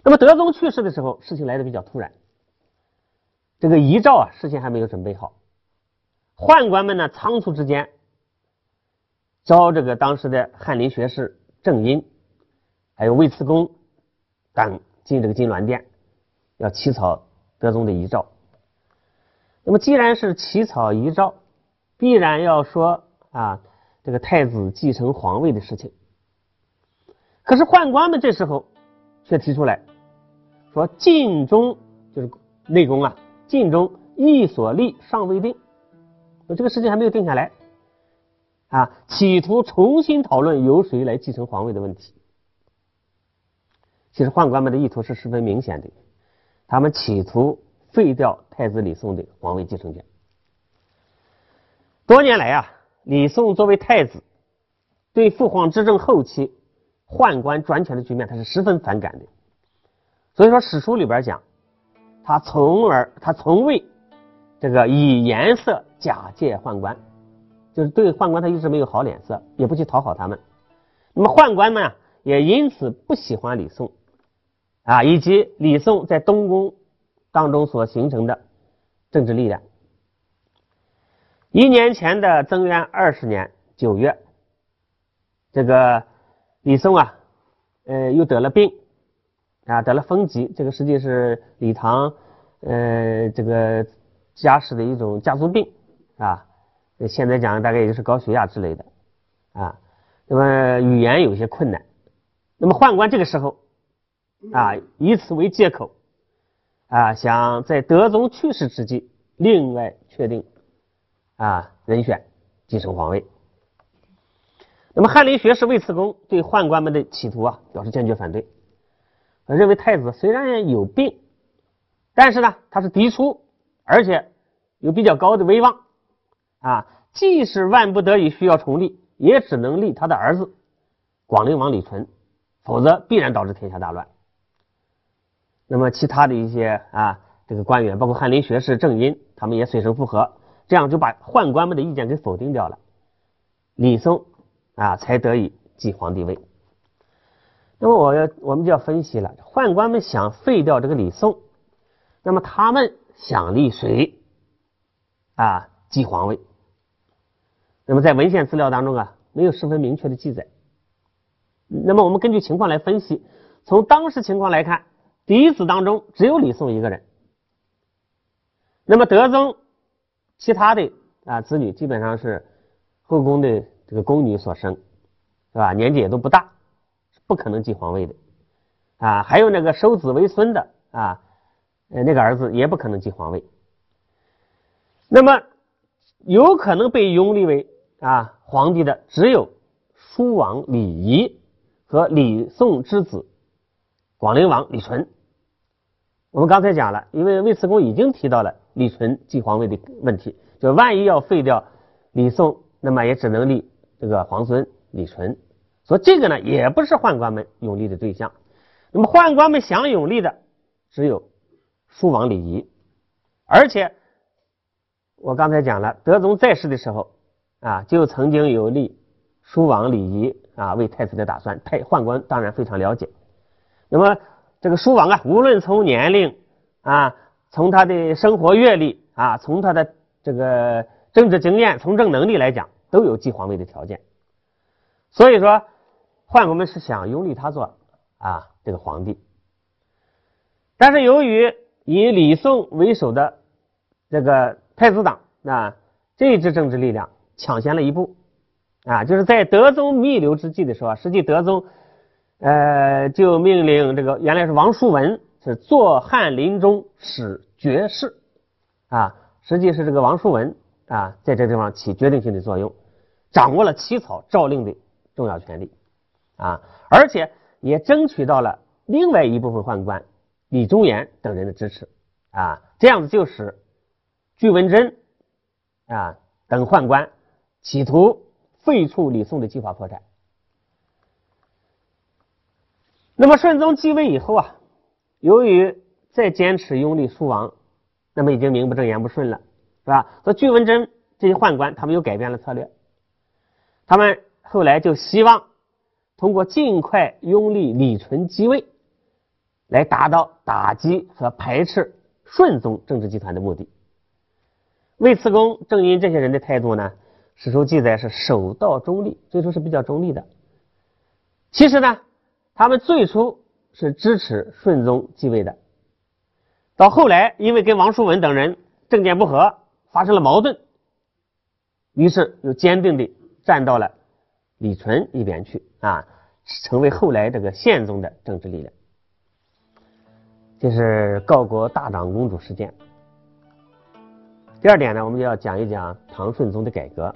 那么德宗去世的时候，事情来得比较突然，这个遗诏事先还没有准备好，宦官们呢仓促之间召这个当时的翰林学士郑殷，还有魏慈公等进这个金銮殿，要起草德宗的遗诏。那么既然是起草遗诏，必然要说这个太子继承皇位的事情。可是宦官们这时候却提出来说，晋中就是内宫晋中议所立尚未定，说这个事情还没有定下来企图重新讨论由谁来继承皇位的问题。其实宦官们的意图是十分明显的，他们企图废掉太子李诵的皇位继承权。多年来李诵作为太子，对父皇执政后期宦官专权的局面他是十分反感的。所以说史书里边讲，他从未这个以颜色假借宦官，就是对宦官他一直没有好脸色，也不去讨好他们。那么宦官们也因此不喜欢李诵以及李诵在东宫当中所形成的政治力量。1年前的增元20年9月，这个李诵又得了病得了风疾，这个实际是李唐这个家世的一种家族病现在讲大概也就是高血压之类的那么语言有些困难。那么宦官这个时候以此为借口想在德宗去世之际另外确定人选继承皇位。那么翰林学士魏慈公对宦官们的企图表示坚决反对，认为太子虽然有病，但是呢他是嫡出，而且有比较高的威望即使万不得已需要重立，也只能立他的儿子广陵王李纯，否则必然导致天下大乱。那么其他的一些这个官员，包括翰林学士郑殷，他们也随声附和，这样就把宦官们的意见给否定掉了，李诵才得以继皇帝位。那么我们就要分析了，宦官们想废掉这个李诵，那么他们想立谁继皇位？那么在文献资料当中没有十分明确的记载。那么我们根据情况来分析，从当时情况来看，嫡子当中只有李诵一个人，那么德宗其他的子女基本上是后宫的这个宫女所生，是吧？年纪也都不大，不可能继皇位的还有那个收子为孙的那个儿子也不可能继皇位。那么有可能被拥立为皇帝的只有叔王李仪和李诵之子广陵王李纯。我们刚才讲了，因为魏慈公已经提到了李纯继皇位的问题，就万一要废掉李诵，那么也只能立这个皇孙李纯，所以这个呢也不是宦官们拥立的对象。那么宦官们想拥立的只有叔王李仪，而且我刚才讲了，德宗在世的时候就曾经有立叔王李仪为太子的打算，宦官当然非常了解。那么这个叔王无论从年龄从他的生活阅历从他的这个政治经验、从政能力来讲，都有继皇位的条件。所以说宦官们是想拥立他做这个皇帝。但是由于以李诵为首的这个太子党这支政治力量抢先了一步就是在德宗弥留之际的时候实际德宗就命令这个原来是王叔文是做翰林中使爵士实际是这个王叔文在这个地方起决定性的作用，掌握了起草诏令的重要权力而且也争取到了另外一部分宦官李忠言等人的支持这样子就使巨文贞等宦官企图废除李诵的计划破产。那么顺宗继位以后由于再坚持拥立叔王，那么已经名不正言不顺了，是吧？所以巨文贞这些宦官他们又改变了策略，他们后来就希望通过尽快拥立李纯继位来达到打击和排斥顺宗政治集团的目的。魏慈公正因这些人的态度呢，史书记载是守道中立，最初是比较中立的。其实呢，他们最初是支持顺宗继位的，到后来因为跟王叔文等人政见不合，发生了矛盾，于是又坚定地站到了李纯一边去啊，成为后来这个宪宗的政治力量。这是告国大长公主事件。第二点呢，我们就要讲一讲唐顺宗的改革。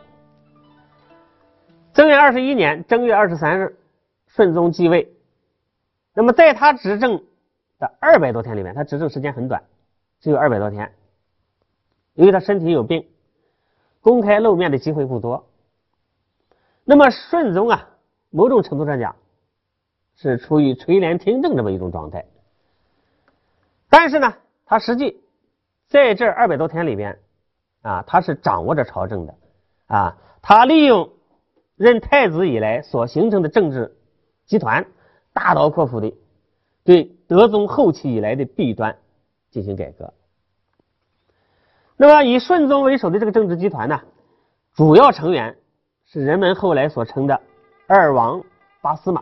正元21年正月23日，顺宗继位。那么在他执政的200多天里面，他执政时间很短，只有200多天。由于他身体有病，公开露面的机会不多。那么顺宗啊，某种程度上讲是处于垂帘听政这么一种状态。但是呢，他实际在这200多天里边啊，他是掌握着朝政的啊，他利用任太子以来所形成的政治集团，大刀阔斧的对德宗后期以来的弊端进行改革。那么以顺宗为首的这个政治集团呢，主要成员是人们后来所称的二王八司马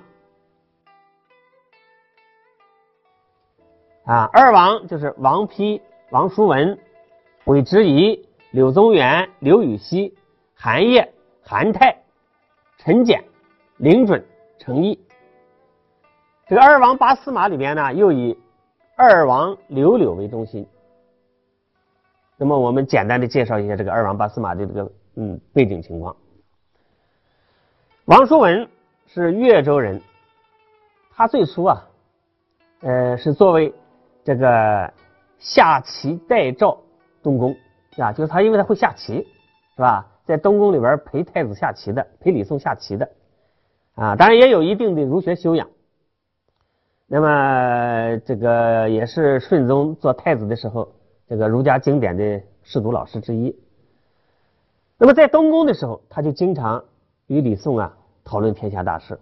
啊，二王就是王丕、王叔文、韦之仪、柳宗元、刘禹锡、韩烨、韩泰、陈简、凌准、程颐。这个二王八司马里边呢，又以二王刘柳为中心。那么我们简单的介绍一下这个二王八司马的这个背景情况。王叔文是越州人，他最初啊是作为这个下棋代赵东宫啊，就是他因为他会下棋是吧，在东宫里边陪太子下棋的，陪李宋下棋的啊，当然也有一定的儒学修养。那么这个也是顺宗做太子的时候这个儒家经典的侍读老师之一。那么在东宫的时候，他就经常与李宋啊讨论天下大事。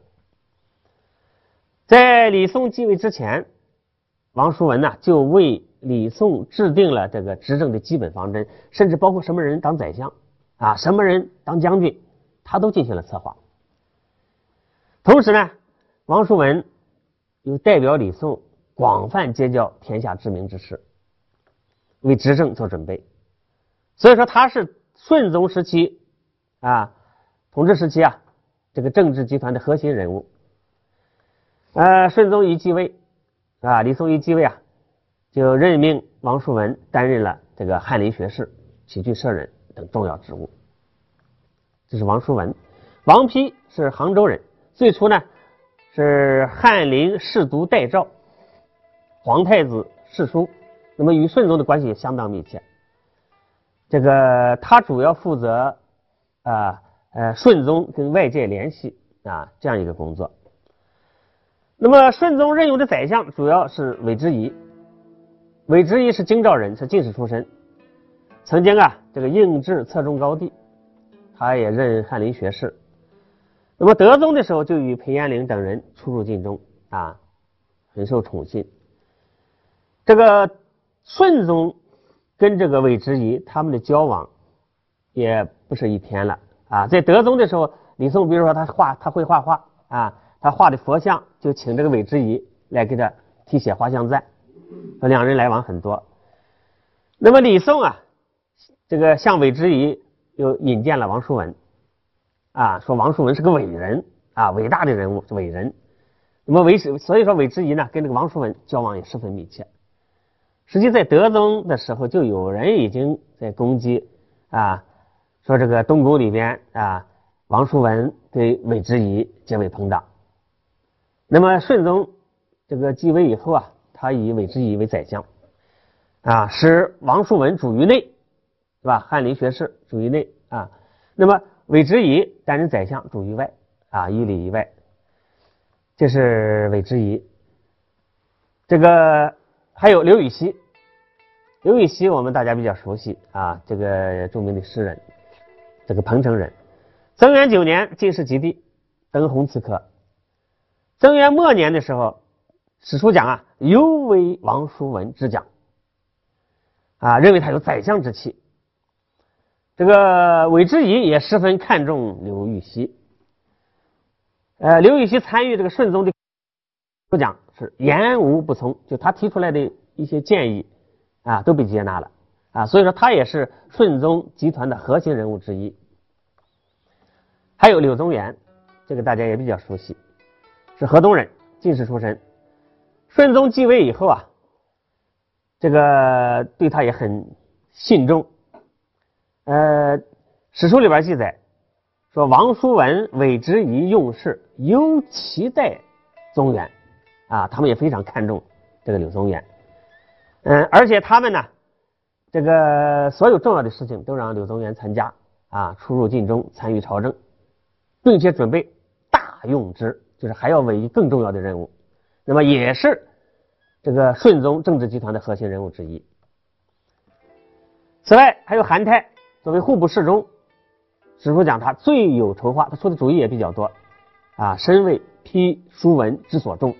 在李宋继位之前，王叔文呢就为李宋制定了这个执政的基本方针，甚至包括什么人当宰相啊，什么人当将军，他都进行了策划。同时呢，王叔文又代表李宋广泛结交天下知名之士，为执政做准备。所以说他是顺宗时期啊统治时期啊这个政治集团的核心人物。顺宗一继位啊，李宋一继位啊，就任命王叔文担任了这个翰林学士、起居舍人等重要职务。这是王叔文。王丕是杭州人，最初呢是翰林侍读代赵、皇太子侍书，那么与顺宗的关系也相当密切。这个他主要负责顺宗跟外界联系啊这样一个工作。那么顺宗任用的宰相主要是韦之仪。韦之仪是京兆人，是进士出身，曾经啊这个应制侧重高第，他也任翰林学士。那么德宗的时候就与裴延龄等人出入晋中啊，很受宠信。这个顺宗跟这个韦之仪他们的交往也不是一天了啊。在德宗的时候，李宋比如说他会画画啊，他画的佛像就请这个韦之仪来给他题写画像赞，两人来往很多。那么李宋啊，这个向韦之仪又引荐了王叔文啊，说王叔文是个伟人啊，伟大的人物，是伟人。那么所以说韦之仪呢跟这个王叔文交往也十分密切。实际在德宗的时候，就有人已经在攻击啊，说这个东宫里边啊，王叔文对韦之仪结为朋党。那么顺宗这个继位以后啊，他以韦之仪为宰相啊，使王叔文主于内，是吧？翰林学士主于内啊，那么韦之仪担任宰相主于外啊，以里以外。这是韦之仪。这个还有刘禹锡。刘禹锡我们大家比较熟悉啊，这个著名的诗人，这个彭城人。增元9年进士及第，登弘刺科。增元末年的时候，史书讲啊， 尤为王叔文之奖，认为他有宰相之气。这个韦之仪也十分看重刘禹锡。刘禹锡参与这个顺宗的讲是言无不从，就他提出来的一些建议都被接纳了所以说他也是顺宗集团的核心人物之一。还有柳宗元，这个大家也比较熟悉，是河东人，进士出身。顺宗继位以后这个对他也很信重。史书里边记载说，王叔文、韦之仪用事尤期待宗元他们也非常看重这个柳宗元。而且他们呢，这个所有重要的事情都让柳宗元参加出入晋中，参与朝政，并且准备大用之，就是还要委以更重要的任务。那么也是这个顺宗政治集团的核心人物之一。此外还有韩泰，作为户部侍中，史书讲他最有筹划，他出的主意也比较多深为批书文之所重。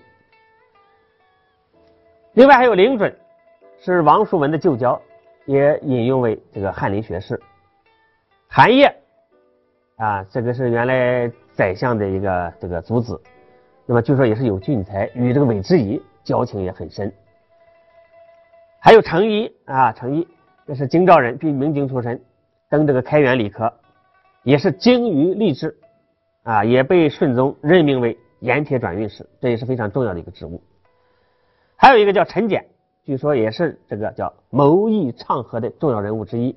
另外还有凌准，是王叔文的旧交，也引用为这个翰林学士。韩烨这个是原来宰相的一个这个族子，那么据说也是有俊才，与这个韦之仪交情也很深。还有程颐程颐这是京兆人，明经出身，登这个开元理科，也是精于吏治也被顺宗任命为盐铁转运使，这也是非常重要的一个职务。还有一个叫陈简，据说也是这个叫谋议倡和的重要人物之一。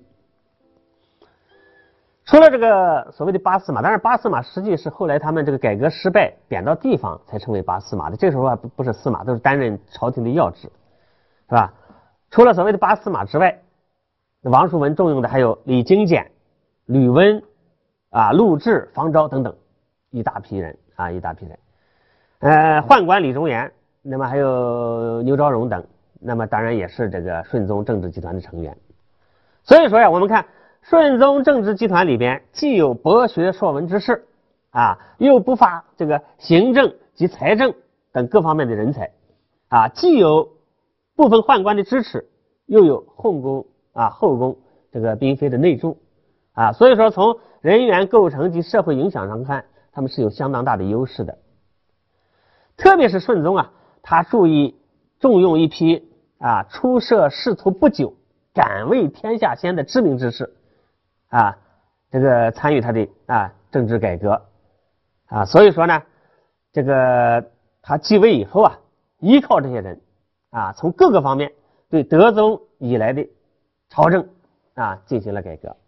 除了这个所谓的八司马，当然八司马实际是后来他们这个改革失败贬到地方才成为八司马的，这个时候不是司马，都是担任朝廷的要职，是吧？除了所谓的八司马之外，王叔文重用的还有李经简、吕温陆贽、方昭等等一大批人一大批人。宦官李忠言，那么还有牛昭荣等，那么当然也是这个顺宗政治集团的成员。所以说我们看顺宗政治集团里边既有博学硕文之士又不乏这个行政及财政等各方面的人才既有部分宦官的支持，又有后宫这个嫔妃的内助所以说从人员构成及社会影响上看，他们是有相当大的优势的。特别是顺宗他重用一批出仕仕途不久，敢为天下先的知名之士这个参与他的政治改革所以说呢，这个他继位以后依靠这些人从各个方面对德宗以来的朝政进行了改革。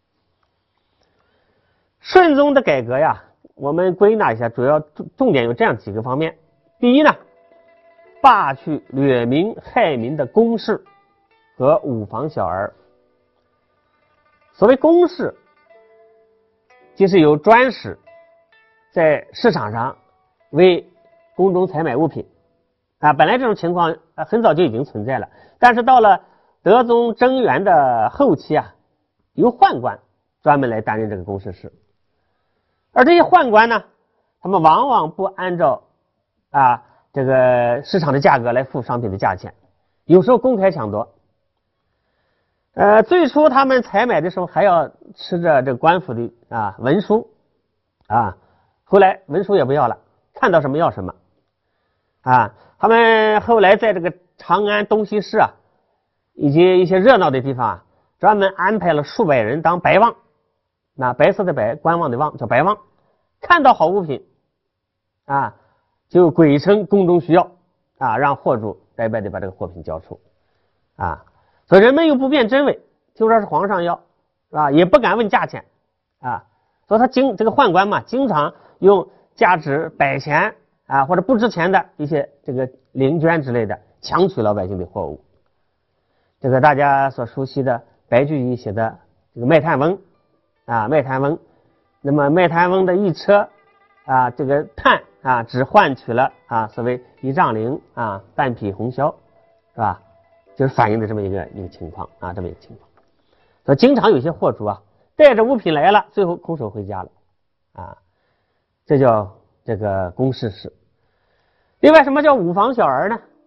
顺宗的改革我们归纳一下，主要重点有这样几个方面。第一呢，罢去掠民害民的公事和五房小儿。所谓公事，即是有专使在市场上为宫中采买物品本来这种情况很早就已经存在了，但是到了德宗贞元的后期由宦官专门来担任这个公事事。而这些宦官呢，他们往往不按照这个市场的价格来付商品的价钱，有时候公开抢夺。最初他们采买的时候还要吃着这个官府的文书后来文书也不要了，看到什么要什么他们后来在这个长安东西市以及一些热闹的地方专门安排了数百人当白望，白色的白，观望的望，叫白望，看到好物品就鬼称宫中需要让货主白白的把这个货品交出所以人们又不辨真伪，听说是皇上要也不敢问价钱所以他这个宦官嘛，经常用价值100钱或者不值钱的一些这个零捐之类的强取老百姓的货物。这个大家所熟悉的白居易写的这个卖炭翁卖炭翁，那么卖炭翁的一车这个炭只换取了所谓1丈绫半匹红绡，是吧？就是反映的这么一个情况这么一个情况。所以经常有些货主带着物品来了，最后空手回家了这叫这个公事事。另外什么叫五房小儿呢？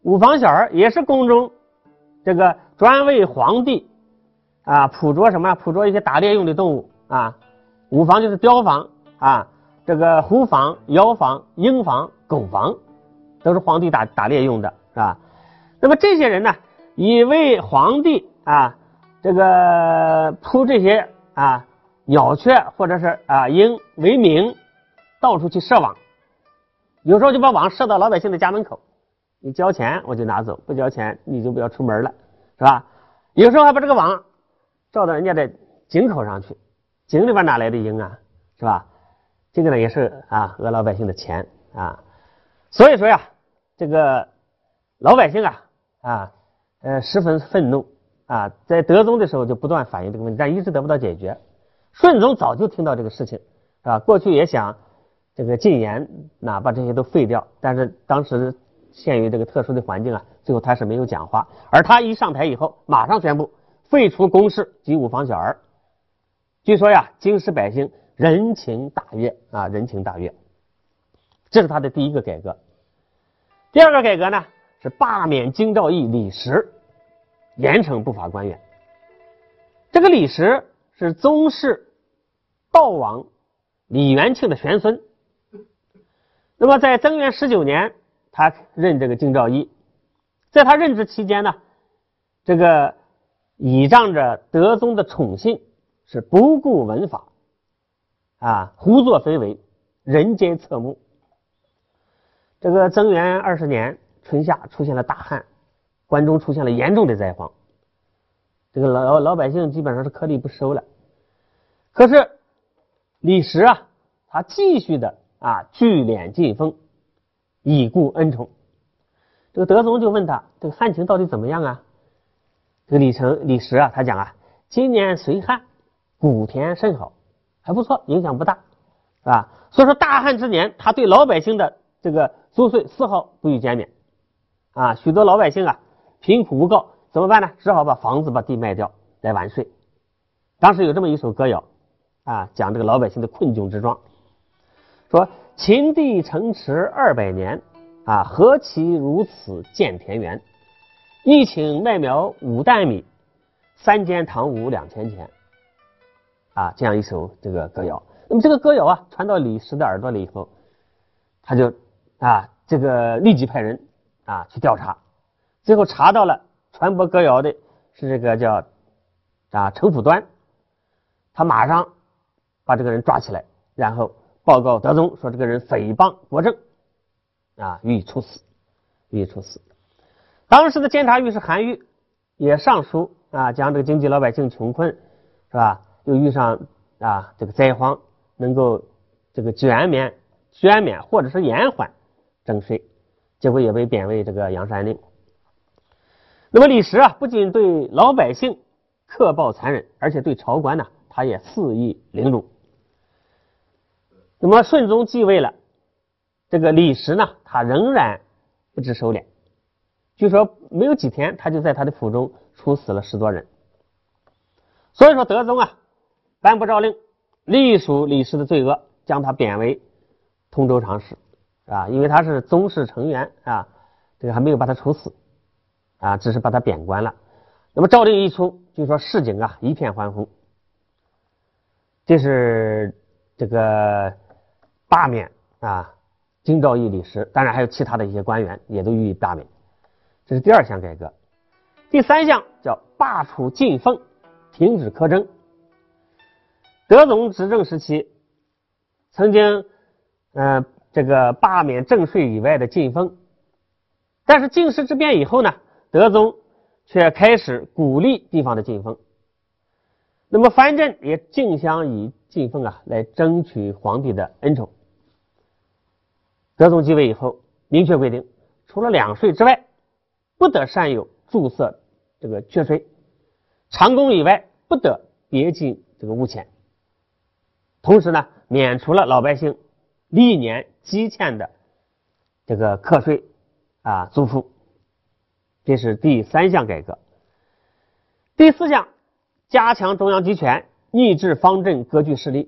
五房小儿也是宫中这个专为皇帝捕捉什么？捕捉一些打猎用的动物五房就是雕房这个狐房、妖房、鹰房、狗房，都是皇帝打猎用的，是吧？那么这些人呢，以为皇帝这个扑这些鸟雀或者是鹰为名，到处去设网，有时候就把网设到老百姓的家门口，你交钱我就拿走，不交钱你就不要出门了，是吧？有时候还把这个网照到人家的井口上去，井里边哪来的鹰是吧？这个呢也是讹老百姓的钱所以说呀，这个老百姓十分愤怒在德宗的时候就不断反映这个问题，但一直得不到解决。顺宗早就听到这个事情过去也想这个禁言把这些都废掉，但是当时限于这个特殊的环境最后他是没有讲话。而他一上台以后，马上宣布废除宫试及五房小儿。据说京师百姓人情大悦人情大悦。这是他的第一个改革。第二个改革呢，是罢免京兆尹李时，严惩不法官员。这个李时是宗室悼王李元庆的玄孙。那么在增元19年，他任这个京兆尹。在他任职期间呢，这个倚仗着德宗的宠信，是不顾文法胡作非为，人间侧目。这个增元20年春夏出现了大旱，关中出现了严重的灾荒，这个老百姓基本上是颗粒不收了。可是李时他继续的聚敛进封，以固恩宠。这个德宗就问他，这个旱情到底怎么样这个李时他讲今年虽旱，谷田甚好，还不错，影响不大所以说大旱之年，他对老百姓的这个租税丝毫不予减免许多老百姓贫苦无告，怎么办呢？只好把房子把地卖掉来完税。当时有这么一首歌谣讲这个老百姓的困窘之状，说秦地城池200年何其如此见田园，一顷麦苗5担米，3间堂屋2000钱这样一首这个歌谣。那么这个歌谣传到李时的耳朵里以后，他就这个立即派人去调查，最后查到了传播歌谣的是这个叫程辅端，他马上把这个人抓起来，然后报告德宗说这个人诽谤国政予以处死。当时的监察御史韩愈也上书讲这个经济老百姓穷困是吧，又遇上这个灾荒，能够这个减免或者是延缓征税，结果也被贬为这个阳山令。那么李时不仅对老百姓苛暴残忍，而且对朝官他也肆意凌辱。那么顺宗继位了，这个李时他仍然不知收敛，据说没有几天他就在他的府中处死了10多人。所以说德宗颁布诏令，隶属李时的罪恶，将他贬为通州长史因为他是宗室成员这个还没有把他处死只是把他贬官了。那么诏令一出，据说市井一片欢呼。这是这个罢免京兆尹李时，当然还有其他的一些官员也都予以罢免。这是第2项改革。第3项叫罢黜进奉，停止苛征。德宗执政时期曾经这个罢免正税以外的进奉，但是京师之变以后呢，德宗却开始鼓励地方的进奉。那么藩镇也竞相以进奉来争取皇帝的恩宠。德宗继位以后明确规定，除了两税之外，不得擅有注册这个缺税，长工以外不得别进这个物钱。同时呢，免除了老百姓历年积欠的这个课税租赋。这是第3项改革。第4项，加强中央集权，抑制方阵割据势力。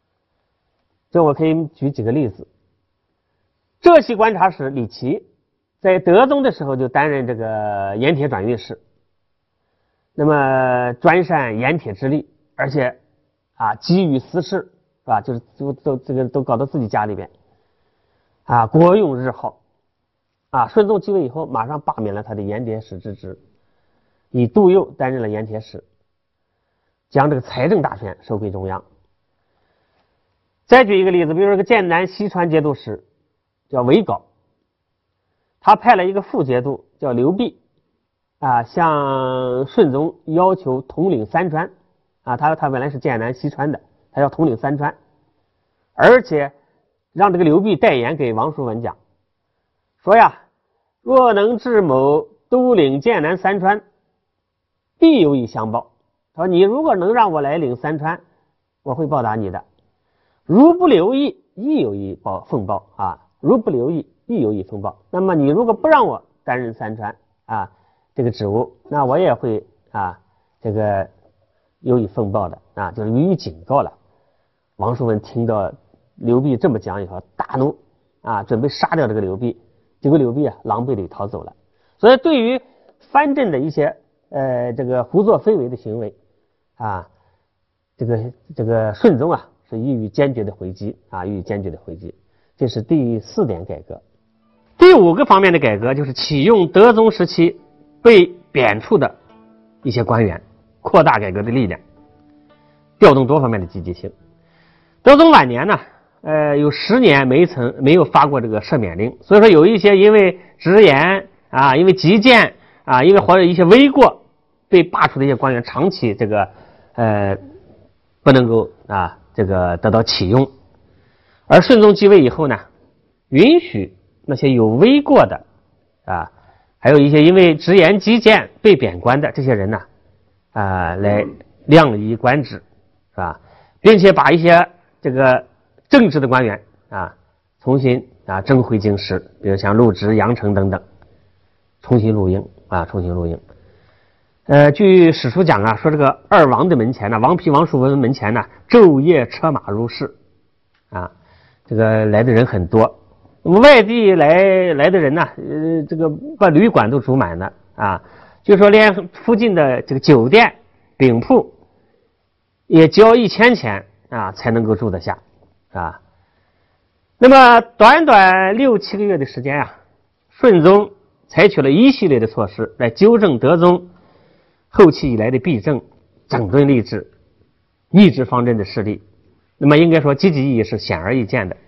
这我可以举几个例子。浙西观察使李琦在德宗的时候就担任这个盐铁转运使，那么专擅盐铁之力，而且急于私事，是吧？就是都搞到自己家里边，国用日耗。顺宗继位以后，马上罢免了他的盐铁使之职，以杜佑担任了盐铁使，将这个财政大权收归中央。再举一个例子，比如说个剑南西川节度使叫韦皋，他派了一个副节度叫刘弼向顺宗要求统领三川他本来是剑南西川的，他要统领三川，而且让这个刘弼代言给王叔文讲，说呀，若能致某都领剑南三川，必有以相报。他说你如果能让我来领三川，我会报答你的。如不留意，亦有以奉报如不留意，亦有以奉报。那么你如果不让我担任三川这个职务，那我也会这个有以奉报的就是予以警告了。王叔文听到刘弼这么讲以后，大怒准备杀掉这个刘弼，结果刘弼狼狈地逃走了。所以对于藩镇的一些这个胡作非为的行为这个顺宗是予以坚决的回击予以坚决的回击。这是第4点改革。第5个方面的改革就是启用德宗时期被贬黜的一些官员，扩大改革的力量，调动多方面的积极性。德宗晚年呢有10年没有发过这个赦免令，所以说有一些因为直言因为极谏因为或者一些微过被罢黜的一些官员，长期这个不能够这个得到启用。而顺宗继位以后呢，允许那些有微过的还有一些因为直言极谏被贬官的这些人呢来量移官职，是吧？并且把一些这个正直的官员重新征回京师，比如像陆直、杨成等等，重新录用。据史书讲说这个二王的门前王丕、王叔文门前昼夜车马如市这个来的人很多。那么外地来的人这个把旅馆都住满了就说连附近的这个酒店饼铺也交1000钱才能够住得下那么短短6、7个月的时间顺宗采取了一系列的措施来纠正德宗后期以来的弊政，整顿吏治，抑制方阵的势力。那么应该说积极意义是显而易见的。